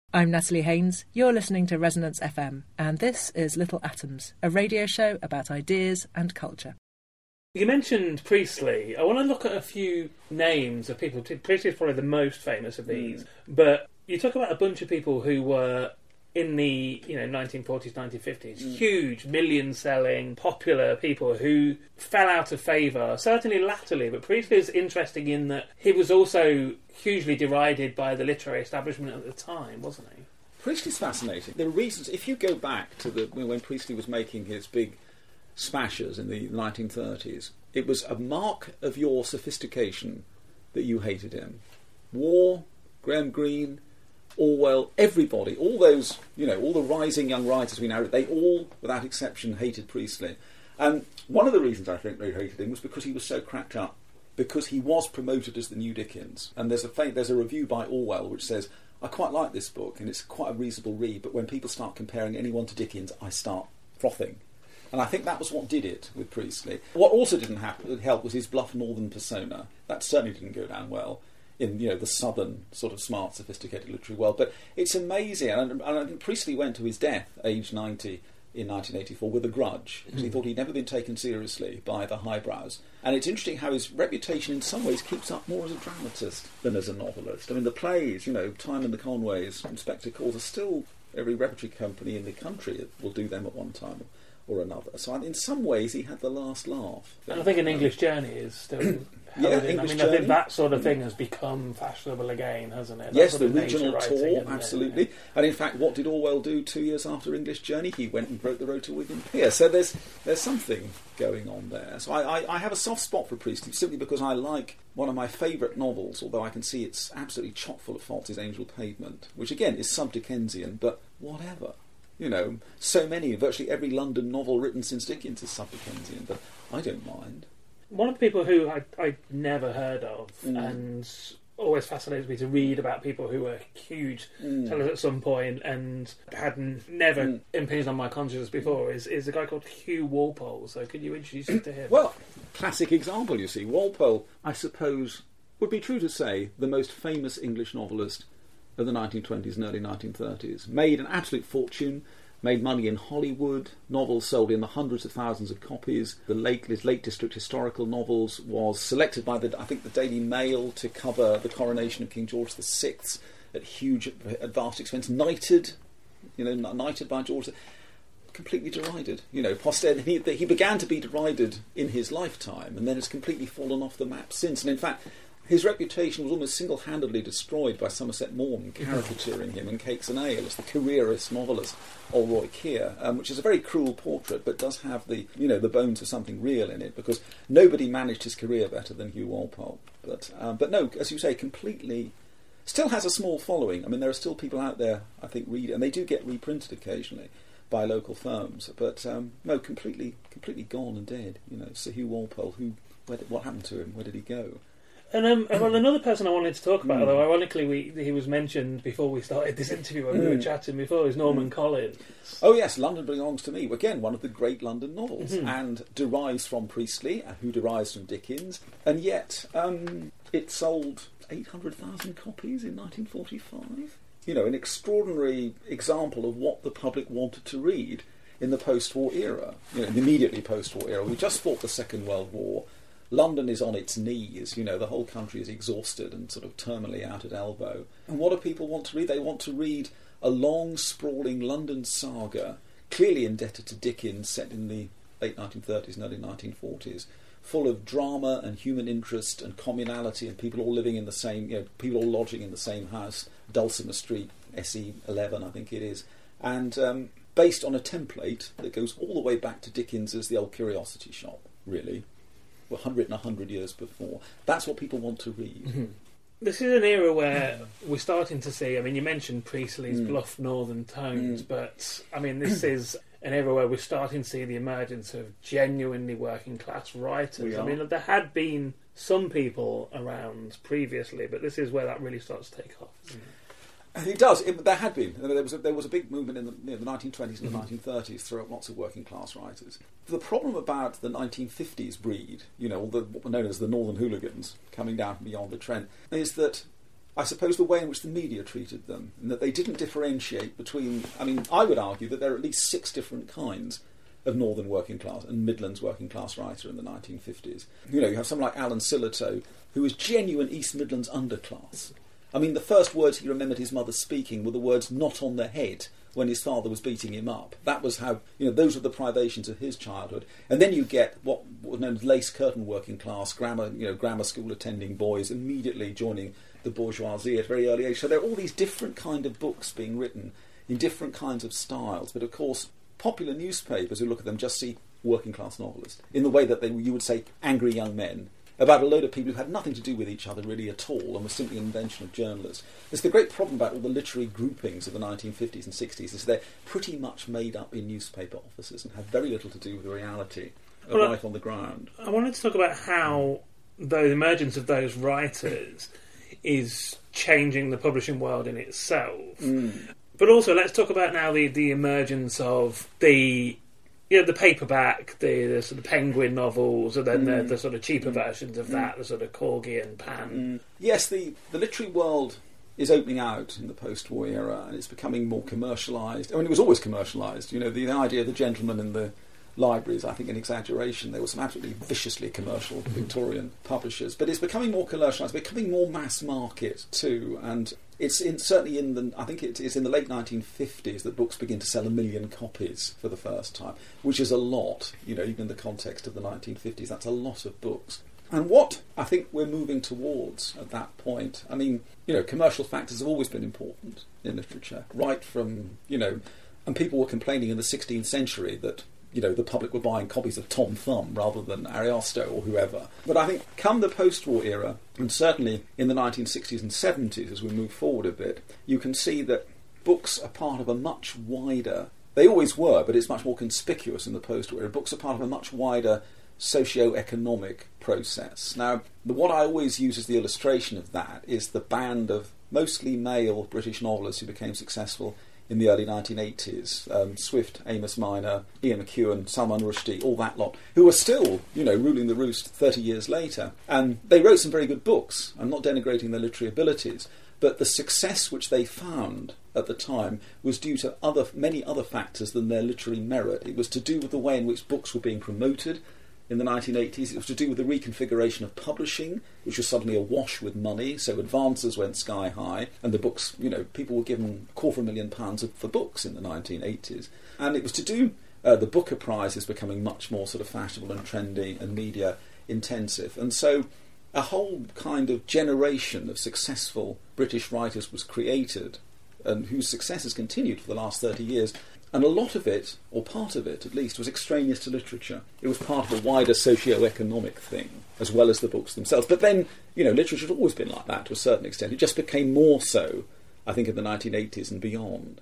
S9: I'm Natalie Haynes. You're listening to Resonance F M, and this is Little Atoms, a radio show about ideas and culture.
S3: You mentioned Priestley. I want to look at a few names of people. Priestley is probably the most famous of these, mm. but you talk about a bunch of people who were in the you know nineteen forties, nineteen fifties, mm. huge, million-selling, popular people who fell out of favour, certainly latterly. But Priestley is interesting in that he was also hugely derided by the literary establishment at the time, wasn't he?
S4: Priestley's fascinating. There are reasons. If you go back to the when Priestley was making his big smashes in the nineteen thirties, it was a mark of your sophistication that you hated him. War, Graham Greene, Orwell, everybody, all those, you know, all the rising young writers we now, they all, without exception, hated Priestley. And one of the reasons I think they hated him was because he was so cracked up, because he was promoted as the new Dickens. And there's a there's a review by Orwell which says, I quite like this book and it's quite a reasonable read, but when people start comparing anyone to Dickens, I start frothing. And I think that was what did it with Priestley. What also didn't happen, help was his bluff northern persona. That certainly didn't go down well in you know the southern sort of smart, sophisticated literary world. But it's amazing, and, and I think Priestley went to his death, aged ninety, in nineteen eighty-four, with a grudge, because mm. he thought he'd never been taken seriously by the highbrows. And it's interesting how his reputation in some ways keeps up more as a dramatist than as a novelist. I mean, the plays, you know, Time and the Conways, Inspector Calls, are still every repertory company in the country will do them at one time or another. So in some ways he had the last laugh.
S3: And I think an English Journey is still
S4: yeah,
S3: held in.
S4: English
S3: I mean,
S4: Journey.
S3: I think that sort of thing has become fashionable again, hasn't it? That
S4: Yes,
S3: sort
S4: the
S3: of
S4: regional
S3: writing,
S4: tour,
S3: isn't
S4: absolutely.
S3: It?
S4: And in fact, what did Orwell do two years after English Journey? He went and broke the road to Wigan Pier. So there's there's something going on there. So I, I, I have a soft spot for Priestley simply because I like one of my favourite novels, although I can see it's absolutely chock full of faults, is Angel Pavement, which again is sub-Dickensian, but whatever. You know, so many, virtually every London novel written since Dickens is sub-Dickensian, but I don't mind.
S3: One of the people who I, I'd never heard of,
S4: Mm.
S3: and always fascinates me to read about people who were huge
S4: Mm.
S3: tellers at some point and had n- never
S4: Mm.
S3: impinged on my consciousness before, is, is a guy called Hugh Walpole. So could you introduce us to him?
S4: Well, classic example, you see. Walpole, I suppose, would be true to say the most famous English novelist of the nineteen twenties and early nineteen thirties. Made an absolute fortune, made money in Hollywood, novels sold in the hundreds of thousands of copies. The late, his Lake District historical novels was selected by, the I think, the Daily Mail to cover the coronation of King George the Sixth at huge, at vast expense. Knighted, you know, knighted by George. Completely derided. You know, posterity. He, he began to be derided in his lifetime, and then has completely fallen off the map since. And in fact, his reputation was almost single-handedly destroyed by Somerset Maugham caricaturing him in Cakes and Ale as the careerist novelist Olroy Keir, um, which is a very cruel portrait, but does have the you know the bones of something real in it, because nobody managed his career better than Hugh Walpole. But um, but no, as you say, completely. Still has a small following. I mean, there are still people out there, I think, read, and they do get reprinted occasionally by local firms. But um, no, completely, completely gone and dead. You know, Sir Hugh Walpole. Who, where did, what happened to him? Where did he go?
S3: And um, well, another person I wanted to talk about,
S4: Mm.
S3: although ironically we, he was mentioned before we started this interview when we were
S4: Mm.
S3: chatting before, is Norman
S4: Mm.
S3: Collins.
S4: Oh yes, London Belongs to Me. Again, one of the great London novels,
S3: Mhm.
S4: and derives from Priestley, uh, who derives from Dickens, and yet um, it sold eight hundred thousand copies in nineteen forty-five. You know, an extraordinary example of what the public wanted to read in the post-war era, you know, the immediately post-war era. We just fought the Second World War. London is on its knees, you know, the whole country is exhausted and sort of terminally out at elbow. And what do people want to read? They want to read a long, sprawling London saga, clearly indebted to Dickens, set in the late nineteen thirties and early nineteen forties, full of drama and human interest and communality and people all living in the same, you know, people all lodging in the same house, Dulcimer Street, S E eleven, I think it is, and um, based on a template that goes all the way back to Dickens as the old Curiosity Shop, really. Well, written a hundred years before. That's what people want to read.
S3: Mm-hmm. This is an era where we're starting to see, I mean, you mentioned Priestley's
S4: Mm.
S3: bluff northern tones,
S4: Mm.
S3: but, I mean, this is an era where we're starting to see the emergence of genuinely working class writers.
S4: We
S3: I
S4: are.
S3: mean, there had been some people around previously, but this is where that really starts to take off. isn't it?
S4: It does. It, there had been. There was a, there was a big movement in the, you know, the nineteen twenties and the
S3: Mhm.
S4: nineteen thirties throughout lots of working class writers. The problem about the nineteen fifties breed, you know, all the, what were known as the Northern Hooligans coming down from beyond the Trent, is that I suppose, the way in which the media treated them, and that they didn't differentiate between... I mean, I would argue that there are at least six different kinds of Northern working class and Midlands working class writer in the nineteen fifties. You know, you have someone like Alan Sillitoe, who was genuine East Midlands underclass. I mean, the first words he remembered his mother speaking were the words "not on the head" when his father was beating him up. That was how, you know, those were the privations of his childhood. And then you get what was known as lace curtain working class, grammar, you know, grammar school attending boys immediately joining the bourgeoisie at a very early age. So there are all these different kind of books being written in different kinds of styles. But of course, popular newspapers who look at them just see working class novelists in the way that they, you would say, angry young men, about a load of people who had nothing to do with each other really at all and were simply an invention of journalists. It's the great problem about all the literary groupings of the nineteen fifties and sixties is they're pretty much made up in newspaper offices and have very little to do with the reality of well, life on the ground.
S3: I wanted to talk about how the emergence of those writers is changing the publishing world in itself.
S4: Mm.
S3: But also, let's talk about now the, the emergence of the... You know, the paperback, the, the sort of Penguin novels, and then mm. the, the sort of cheaper mm. versions of that, mm. the sort of Corgi and Pan.
S4: Mm. Yes, the, the literary world is opening out in the post-war era, and it's becoming more commercialised. I mean, it was always commercialised. You know, the, the idea of the gentleman in the library is, I think, an exaggeration. There were some absolutely viciously commercial Victorian publishers, but it's becoming more commercialised, becoming more mass market too, and it's in, certainly in the, I think it is in the late nineteen fifties that books begin to sell a million copies for the first time, which is a lot, you know, even in the context of the nineteen fifties, that's a lot of books. And what I think we're moving towards at that point, I mean, you know, commercial factors have always been important in literature, right from, you know, and people were complaining in the sixteenth century that, you know, the public were buying copies of Tom Thumb rather than Ariosto or whoever. But I think come the post-war era, and certainly in the nineteen sixties and seventies as we move forward a bit, you can see that books are part of a much wider... They always were, but it's much more conspicuous in the post-war era. Books are part of a much wider socio-economic process. Now, the, what I always use as the illustration of that is the band of mostly male British novelists who became successful in the early nineteen eighties, um, Swift, Amos Minor, Ian McEwan, Salman Rushdie, all that lot, who are still, you know, ruling the roost thirty years later. And they wrote some very good books. I'm not denigrating their literary abilities, but the success which they found at the time was due to other many other factors than their literary merit. It was to do with the way in which books were being promoted in the nineteen eighties. It was to do with the reconfiguration of publishing, which was suddenly awash with money, so advances went sky high, and the books, you know, people were given a quarter of a million pounds for books in the nineteen eighties. And it was to do, uh, the Booker Prize is becoming much more sort of fashionable and trendy and media intensive. And so a whole kind of generation of successful British writers was created, and whose success has continued for the last thirty years. And a lot of it, or part of it at least, was extraneous to literature. It was part of a wider socio-economic thing, as well as the books themselves. But then, you know, literature had always been like that to a certain extent. It just became more so, I think, in the nineteen eighties and beyond.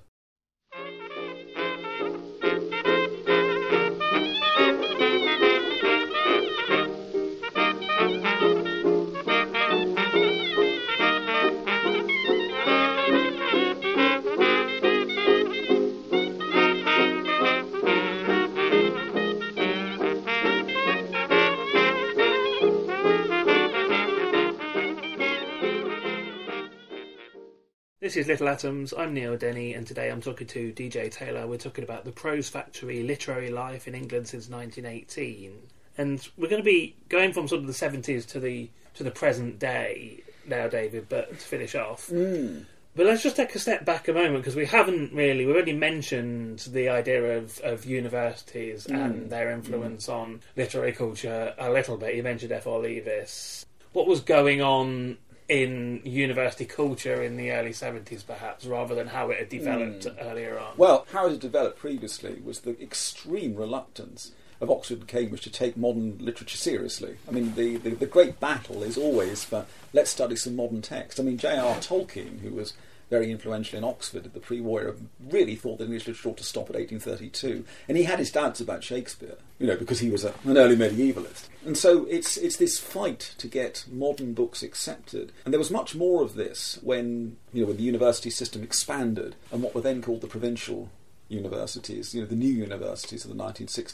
S3: This is Little Atoms, I'm Neil Denny, and today I'm talking to D J Taylor. We're talking about the Prose Factory literary life in England since nineteen eighteen. And we're going to be going from sort of the seventies to the to the present day now, David, but to finish off.
S4: Mm.
S3: But let's just take a step back a moment, because we haven't really, we've only mentioned the idea of, of universities mm. and their influence mm. on literary culture a little bit. You mentioned F R Leavis. What was going on in university culture in the early seventies, perhaps, rather than how it had developed mm. earlier on?
S4: Well, how it had developed previously was the extreme reluctance of Oxford and Cambridge to take modern literature seriously. I mean, the, the, the great battle is always for, let's study some modern text. I mean, J R R Tolkien, who was very influential in Oxford at the pre-war era, really thought that English literature ought to stop at eighteen thirty-two. And he had his doubts about Shakespeare, you know, because he was a, an early medievalist. And so it's it's this fight to get modern books accepted. And there was much more of this when, you know, when the university system expanded and what were then called the provincial universities, you know, the new universities of the nineteen sixties,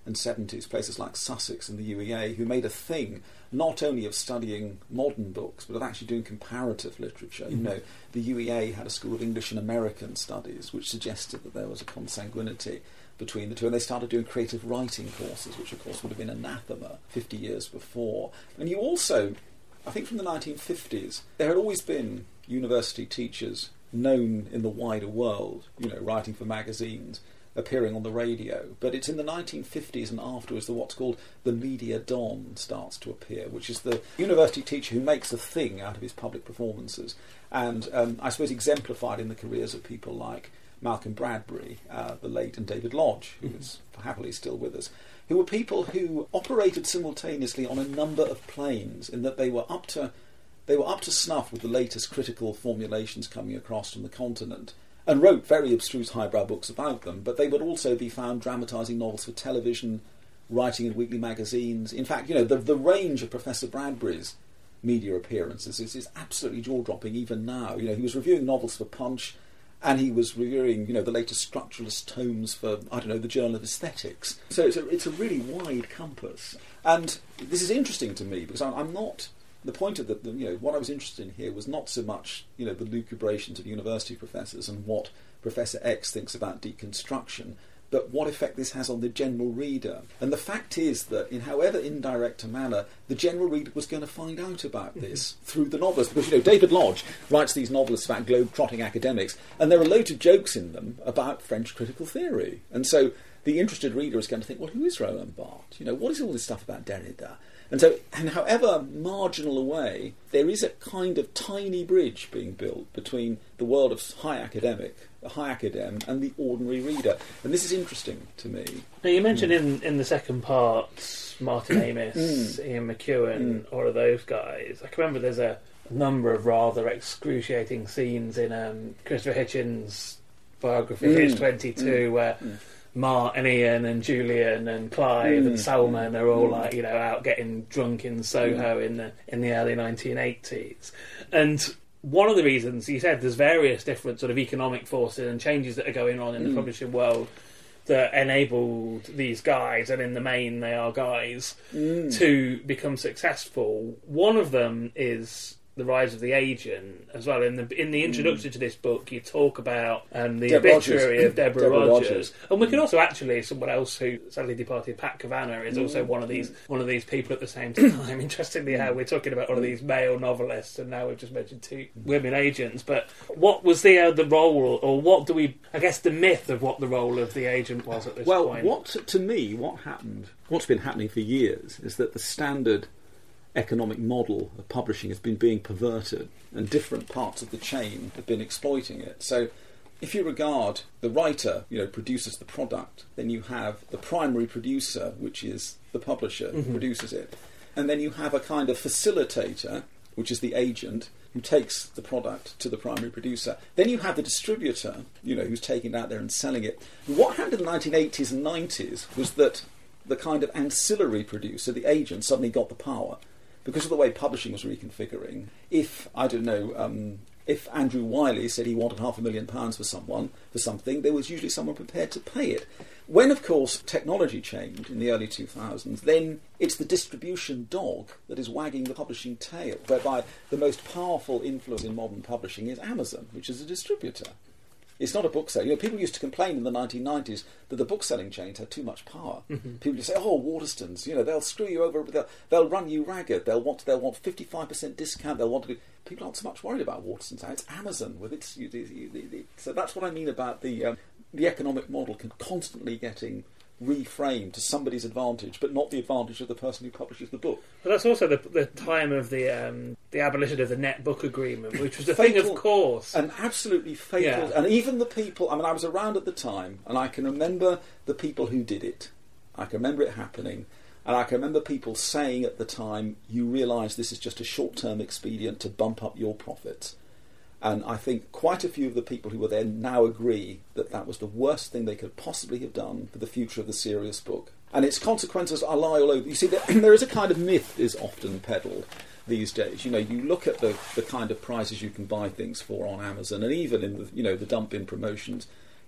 S4: and seventies, places like Sussex and the U E A, who made a thing not only of studying modern books, but of actually doing comparative literature. Mm-hmm. You know, the U E A had a School of English and American Studies, which suggested that there was a consanguinity between the two, and they started doing creative writing courses, which of course would have been anathema fifty years before. And you also, I think from the nineteen fifties, there had always been university teachers known in the wider world, you know, writing for magazines, appearing on the radio. But it's in the nineteen fifties and afterwards that what's called the media don starts to appear, which is the university teacher who makes a thing out of his public performances. And um, I suppose exemplified in the careers of people like Malcolm Bradbury, uh, the late, and David Lodge, who is happily still with us, who were people who operated simultaneously on a number of planes, in that they were up to they were up to snuff with the latest critical formulations coming across from the continent, and wrote very abstruse highbrow books about them, but they would also be found dramatising novels for television, writing in weekly magazines. In fact, you know, the, the range of Professor Bradbury's media appearances is, is absolutely jaw-dropping even now. You know, he was reviewing novels for Punch, and he was reviewing, you know, the latest structuralist tomes for, I don't know, the Journal of Aesthetics. So it's a, it's a really wide compass. And this is interesting to me, because I'm, I'm not... The point of the, the, you know, what I was interested in here was not so much, you know, the lucubrations of university professors and what Professor X thinks about deconstruction, but what effect this has on the general reader. And the fact is that, in however indirect a manner, the general reader was going to find out about this mm-hmm. through the novelists. Because, you know, David Lodge writes these novelists about globe-trotting academics, and there are loads of jokes in them about French critical theory. And so the interested reader is going to think, well, who is Roland Barthes? You know, what is all this stuff about Derrida? And so, and however marginal a way, there is a kind of tiny bridge being built between the world of high academic, the high academe, and the ordinary reader. And this is interesting to me.
S3: Now, you mentioned mm. in, in the second part, Martin Amis, mm. Ian McEwan, mm. all of those guys. I can remember there's a number of rather excruciating scenes in um, Christopher Hitchens' biography, mm. Hitch twenty-two, mm. where... Mm. Mart and Ian and Julian and Clive mm. and Salman are all mm. like, you know, out getting drunk in Soho mm. in the in the early nineteen eighties. And one of the reasons, you said, there's various different sort of economic forces and changes that are going on in mm. the publishing world that enabled these guys, and in the main they are guys, mm. to become successful. One of them is the rise of the agent as well. In the in the introduction mm. to this book, you talk about um, the
S4: Deborah
S3: obituary
S4: Rogers.
S3: of Deborah,
S4: Deborah
S3: Rogers.
S4: Rogers,
S3: and we can also actually someone else who sadly departed, Pat Kavanagh, is also
S4: mm.
S3: one of these one of these people at the same time. Interestingly, how we're talking about one of these male novelists, and now we've just mentioned two women agents. But what was the uh, the role, or what do we? I guess the myth of what the role of the agent was at this
S10: well,
S3: point.
S10: Well, what to me, what happened, what's been happening for years, is that the standard economic model of publishing has been being perverted,
S4: and different parts of the chain have been exploiting it. So if you regard the writer, you know, produces the product, then you have the primary producer, which is the publisher who mm-hmm. produces it. And then you have a kind of facilitator, which is the agent, who takes the product to the primary producer. Then you have the distributor, you know, who's taking it out there and selling it. And what happened in the nineteen eighties and nineties was that the kind of ancillary producer, the agent, suddenly got the power. Because of the way publishing was reconfiguring, if, I don't know, um, if Andrew Wiley said he wanted half a million pounds for someone, for something, there was usually someone prepared to pay it. When, of course, technology changed in the early two thousands, then it's the distribution dog that is wagging the publishing tail, whereby the most powerful influence in modern publishing is Amazon, which is a distributor. It's not a bookseller. You know, people used to complain in the nineteen nineties that the bookselling chains had too much power. Mm-hmm. People used to say, "Oh, Waterstones, you know, they'll screw you over. They'll, they'll run you ragged. They'll want they'll want fifty-five percent discount. They'll want to." Be... People aren't so much worried about Waterstones now. It's Amazon with its. You, you, you, you, so that's what I mean about the um, the economic model can constantly getting reframed to somebody's advantage, but not the advantage of the person who publishes the book.
S3: But that's also the the time of the um, the abolition of the net book agreement, which was a
S4: fatal,
S3: thing of course.
S4: And absolutely fatal. Yeah. And even the people, I mean, I was around at the time, and I can remember the people who did it. I can remember it happening. And I can remember people saying at the time, you realise this is just a short-term expedient to bump up your profits. And I think quite a few of the people who were there now agree that that was the worst thing they could possibly have done for the future of the serious book. And its consequences are lie all over. You see, there is a kind of myth is often peddled these days. You know, you look at the, the kind of prices you can buy things for on Amazon, and even in the, you know, the dump bin promotions,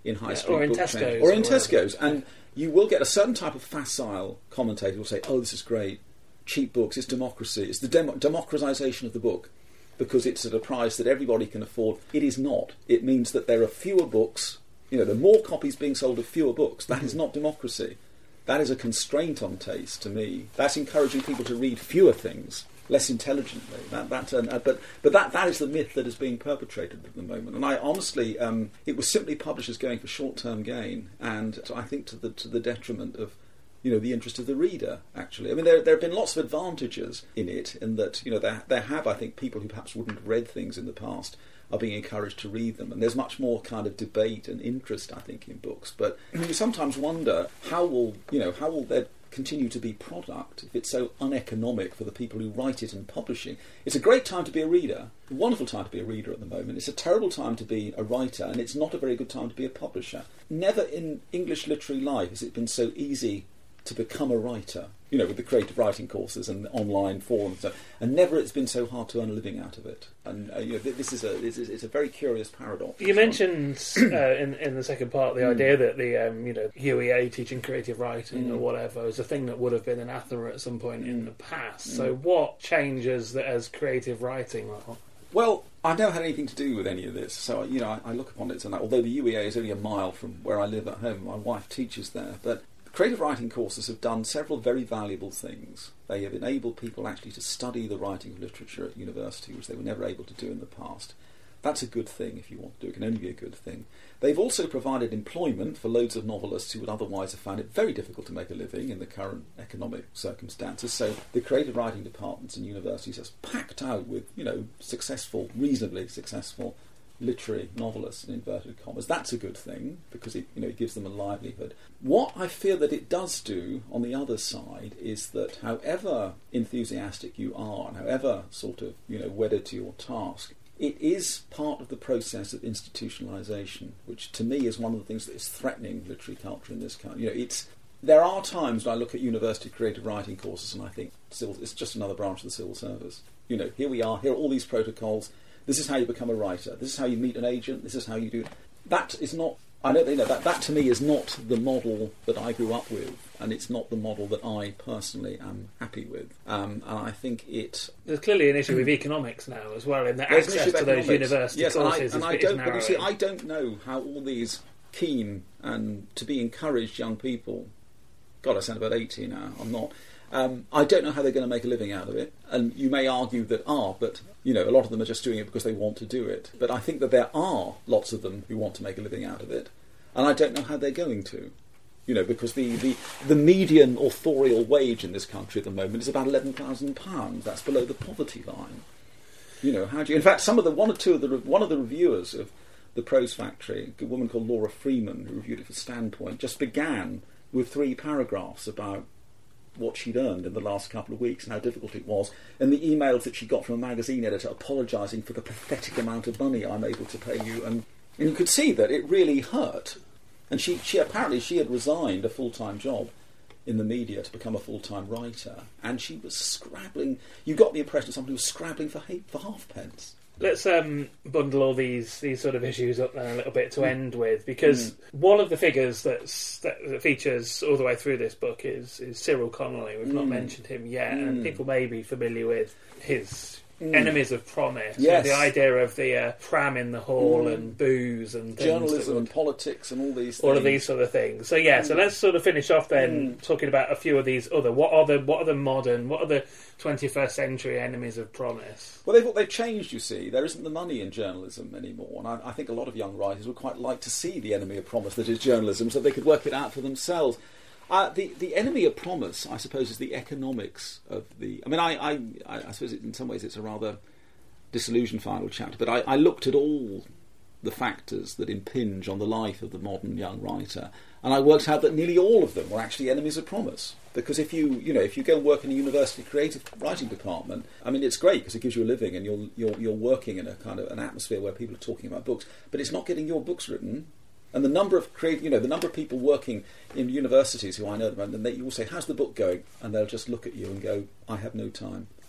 S4: in high
S3: yeah,
S4: street
S3: or in
S4: book
S3: Tesco's,
S4: chains. Or in
S3: or
S4: Tesco's. And you will get a certain type of facile commentator who will say, oh, this is great, cheap books, it's democracy, it's the dem- democratisation of the book, because it's at a price that everybody can afford. It is not. It means that there are fewer books, you know, there are more copies being sold of fewer books. That mm-hmm. is not democracy. That is a constraint on taste, to me. That's encouraging people to read fewer things, less intelligently. That, that, uh, but but that, that is the myth that is being perpetrated at the moment. And I honestly, um, it was simply publishers going for short-term gain, and I think to the to the detriment of, you know, the interest of the reader, actually. I mean, there there have been lots of advantages in it, in that, you know, there, there have, I think, people who perhaps wouldn't have read things in the past are being encouraged to read them. And there's much more kind of debate and interest, I think, in books. But you sometimes wonder, how will, you know, how will there continue to be product if it's so uneconomic for the people who write it and publishing? It's a great time to be a reader, a wonderful time to be a reader at the moment. It's a terrible time to be a writer, and it's not a very good time to be a publisher. Never in English literary life has it been so easy to become a writer, you know, with the creative writing courses and the online forums, and, and never it's been so hard to earn a living out of it. And uh, you know, this is a this is, it's a very curious paradox.
S3: You mentioned uh, in in the second part the mm. idea that the um, you know U E A teaching creative writing mm. or whatever is a thing that would have been anathema at some point mm. in the past. Mm. So what changes that as creative writing?
S4: Well, I've never had anything to do with any of this, so you know I, I look upon it, and although the U E A is only a mile from where I live at home, my wife teaches there, but creative writing courses have done several very valuable things. They have enabled people actually to study the writing of literature at university, which they were never able to do in the past. That's a good thing if you want to do it. It can only be a good thing. They've also provided employment for loads of novelists who would otherwise have found it very difficult to make a living in the current economic circumstances. So the creative writing departments in universities are packed out with, you know, successful, reasonably successful literary novelists in inverted commas. That's a good thing, because it, you know, it gives them a livelihood. What I fear that it does do on the other side is that however enthusiastic you are and however sort of, you know, wedded to your task, it is part of the process of institutionalisation, which to me is one of the things that is threatening literary culture in this country. You know, it's there are times when I look at university creative writing courses and I think civil, it's just another branch of the civil service. You know, here we are, here are all these protocols. This is how you become a writer. This is how you meet an agent. This is how you do. That is not. I don't you know that. That to me is not the model that I grew up with, and it's not the model that I personally am happy with. Um, and I think it.
S3: There's clearly an issue with economics now as well, in the access to those university
S4: yes,
S3: courses.
S4: And I, and
S3: is,
S4: I don't.
S3: is
S4: But you see, I don't know how all these keen and to be encouraged young people. God, I sound about eighty now. I'm not. Um, I don't know how they're going to make a living out of it, and you may argue that ah, but you know, a lot of them are just doing it because they want to do it. But I think that there are lots of them who want to make a living out of it, and I don't know how they're going to, you know, because the, the, the median authorial wage in this country at the moment is about eleven thousand pounds. That's below the poverty line. You know, how do you? In fact, some of the one or two of the one of the reviewers of The Prose Factory, a woman called Laura Freeman, who reviewed it for Standpoint, just began with three paragraphs about what she'd earned in the last couple of weeks and how difficult it was, and the emails that she got from a magazine editor apologising for the pathetic amount of money I'm able to pay you, and, and you could see that it really hurt. And she, she apparently she had resigned a full-time job in the media to become a full-time writer, and she was scrabbling. You got the impression of somebody who was scrabbling for for halfpence.
S3: Let's um, bundle all these these sort of issues up then a little bit to mm. end with, because mm. one of the figures that's, that, that features all the way through this book is, is Cyril Connolly. We've mm. not mentioned him yet, mm. and people may be familiar with his mm. Enemies of Promise.
S4: Yes.
S3: You know, the idea of the uh, pram in the hall mm. and booze and things
S4: journalism
S3: would,
S4: and politics and all these
S3: all
S4: things.
S3: of these sort of things. So yeah, mm. so let's sort of finish off then mm. talking about a few of these other. What are the what are the modern? What are the twenty-first century enemies of promise?
S4: Well, they've, they've changed, you see. There isn't the money in journalism anymore, and I, I think a lot of young writers would quite like to see the enemy of promise that is journalism, so they could work it out for themselves. Uh, the the enemy of promise, I suppose, is the economics of the. I mean, I I, I suppose it, in some ways it's a rather disillusioned final chapter, but I, I looked at all the factors that impinge on the life of the modern young writer, and I worked out that nearly all of them were actually enemies of promise. Because if you, you know, if you go and work in a university creative writing department, I mean, it's great because it gives you a living and you're you're you're working in a kind of an atmosphere where people are talking about books, but it's not getting your books written. And the number of create, you know, the number of people working in universities who I know at the moment, and they, you will say, "How's the book going?" And they'll just look at you and go, "I have no time.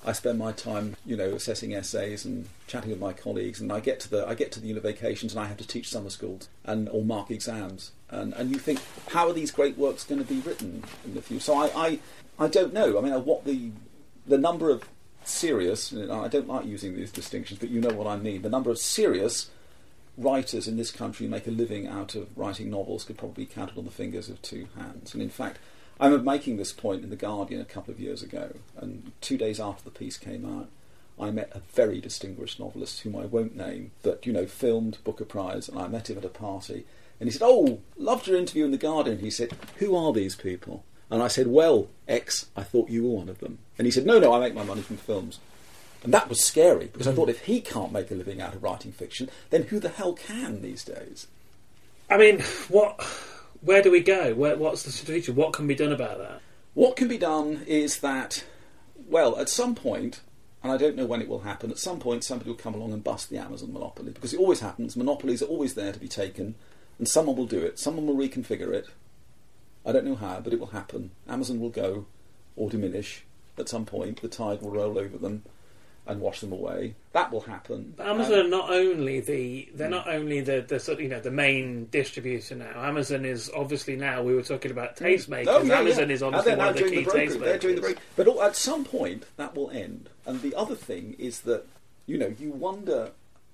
S4: I spend my time, you know, assessing essays and chatting with my colleagues, and I get to the I get to the vacations and I have to teach summer schools and or mark exams, and and you think, how are these great works going to be written in the future? So I, I I don't know. I mean, what the the number of serious, and I don't like using these distinctions, but you know what I mean. The number of serious writers in this country who make a living out of writing novels could probably be counted on the fingers of two hands. And in fact, I remember making this point in The Guardian a couple of years ago, and two days after the piece came out, I met a very distinguished novelist whom I won't name, but, you know, filmed Booker Prize, and I met him at a party, and he said, "Oh, loved your interview in The Guardian." He said, "Who are these people?" And I said, "Well, X, I thought you were one of them." And he said, "No, no, I make my money from films." And that was scary, because I thought if he can't make a living out of writing fiction, then who the hell can these days?
S3: I mean, what... Where do we go? Where, what's the future? What can be done about that?
S4: What can be done is that, well, at some point, and I don't know when it will happen, at some point somebody will come along and bust the Amazon monopoly, because it always happens. Monopolies are always there to be taken, and someone will do it. Someone will reconfigure it. I don't know how, but it will happen. Amazon will go, or diminish, at some point. The tide will roll over them and wash them away. That will happen.
S3: But Amazon
S4: um,
S3: are not only the they're not only the, the sort of, you know, the main distributor now. Amazon is obviously now, we were talking about tastemakers.
S4: Oh, yeah,
S3: Amazon
S4: yeah.
S3: is obviously one of the key
S4: the
S3: tastemakers.
S4: They're doing the break. But all, at some point that will end. And the other thing is that, you know, you wonder.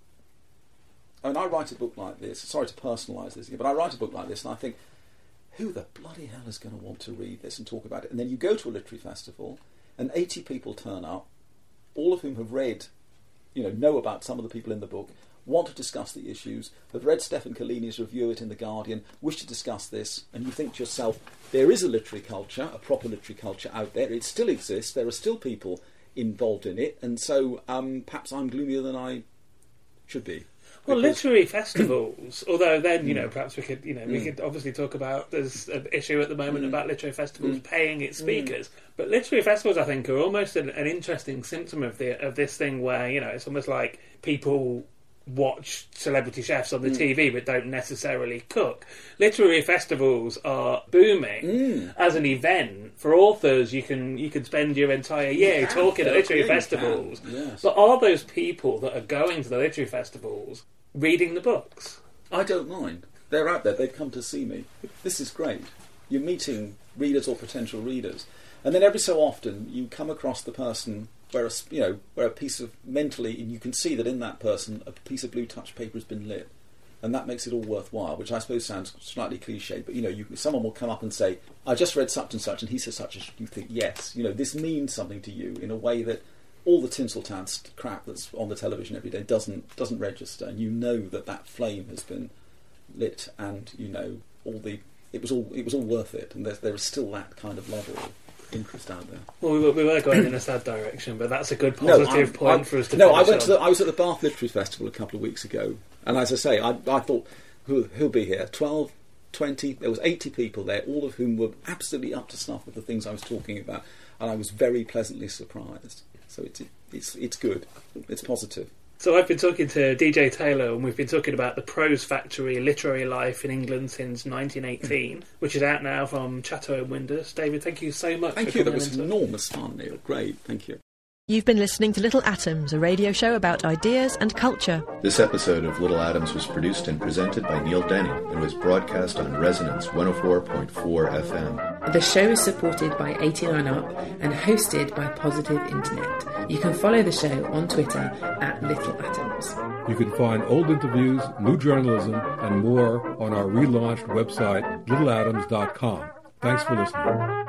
S4: I mean, I write a book like this. Sorry to personalise this again, but I write a book like this, and I think, who the bloody hell is going to want to read this and talk about it? And then you go to a literary festival, and eighty people turn up, all of whom have read, you know, know about some of the people in the book, want to discuss the issues, have read Stephen Collini's review of it in The Guardian, wish to discuss this, and you think to yourself, there is a literary culture, a proper literary culture out there, it still exists, there are still people involved in it, and so um, perhaps I'm gloomier than I should be.
S3: Well,
S4: Because-
S3: literary festivals, although then, you know,
S4: Mm.
S3: perhaps we could, you know, we
S4: Mm.
S3: could obviously talk about, there's an issue at the moment
S4: Mm.
S3: about literary festivals
S4: Mm.
S3: paying its
S4: Mm.
S3: speakers, but literary festivals, I think, are almost an, an interesting symptom of the of this thing where, you know, it's almost like people watch celebrity chefs on the
S4: Mm.
S3: T V but don't necessarily cook. Literary festivals are booming
S4: Mm.
S3: as an event for authors. You can you can spend your entire year
S4: You can,
S3: talking at
S4: yeah,
S3: literary
S4: yeah, you
S3: festivals.
S4: can, yes.
S3: But are those people that are going to the literary festivals reading the books?
S4: I don't mind. They're out there. They've come to see me. This is great. You're meeting readers or potential readers, and then every so often you come across the person where a, you know where a piece of mentally, and you can see that in that person a piece of blue touch paper has been lit, and that makes it all worthwhile. Which I suppose sounds slightly cliche, but you know, you, someone will come up and say, "I just read such and such," and he says such and such. You think, yes, you know, this means something to you in a way that all the Tinseltown st- crap that's on the television every day doesn't doesn't register, and you know that that flame has been lit, and you know all the it was all it was all worth it, and there there is still that kind of level of interest out there.
S3: Well, we were, we were going in a sad direction, but that's a good positive
S4: no,
S3: point
S4: I'm,
S3: for us to.
S4: No, I
S3: finish
S4: went
S3: on.
S4: to the, I was at the Bath Literary Festival a couple of weeks ago, and as I say, I, I thought, who who'll be here? twelve, twenty There was eighty people there, all of whom were absolutely up to snuff with the things I was talking about, and I was very pleasantly surprised. So it's it's it's good. It's positive.
S3: So I've been talking to D J Taylor, and we've been talking about the Prose Factory literary life in England since nineteen eighteen, which is out now from Chatto and Windus. David, thank you so much.
S4: Thank
S3: for
S4: you. That
S3: coming
S4: was
S3: into-
S4: enormous fun, Neil. Great. Thank you.
S9: You've been listening to Little Atoms, a radio show about ideas and culture.
S11: This episode of Little Atoms was produced and presented by Neil Denny and was broadcast on Resonance one oh four point four F M.
S12: The show is supported by eighty-nine up and hosted by Positive Internet. You can follow the show on Twitter at Little Atoms.
S13: You can find old interviews, new journalism, and more on our relaunched website, little atoms dot com. Thanks for listening.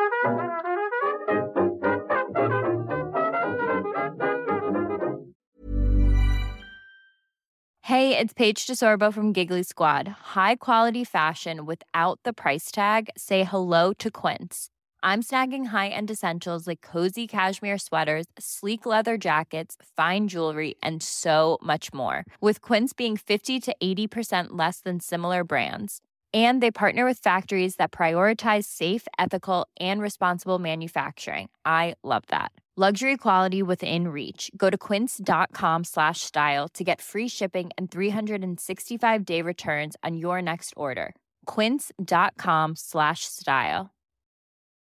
S2: Hey, it's Paige DeSorbo from Giggly Squad. High quality fashion without the price tag. Say hello to Quince. I'm snagging high-end essentials like cozy cashmere sweaters, sleek leather jackets, fine jewelry, and so much more. With Quince being fifty to eighty percent less than similar brands. And they partner with factories that prioritize safe, ethical, and responsible manufacturing. I love that. Luxury quality within reach. Go to quince.com slash style to get free shipping and three sixty-five day returns on your next order. Quince.com slash style.